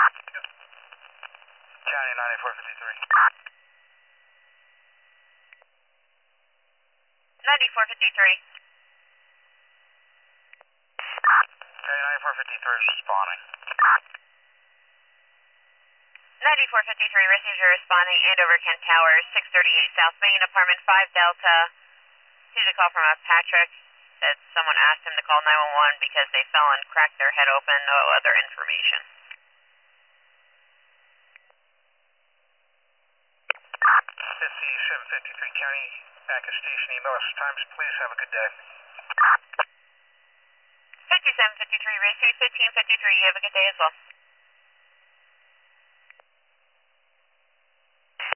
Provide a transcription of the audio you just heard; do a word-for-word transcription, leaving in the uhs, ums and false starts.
County ninety-four fifty-three. ninety-four fifty-three. County ninety-four fifty-three is responding. ninety-four fifty-three, received your responding Andover Kent Towers, six thirty-eight South Main, apartment five Delta. Received a call from a Patrick that someone asked him to call nine one one because they fell and cracked their head open, no other information. It's the seven fifty-three County Active Station email us times. Please have a good day. fifty-seven fifty-three, received fifteen fifty-three, you have a good day as well.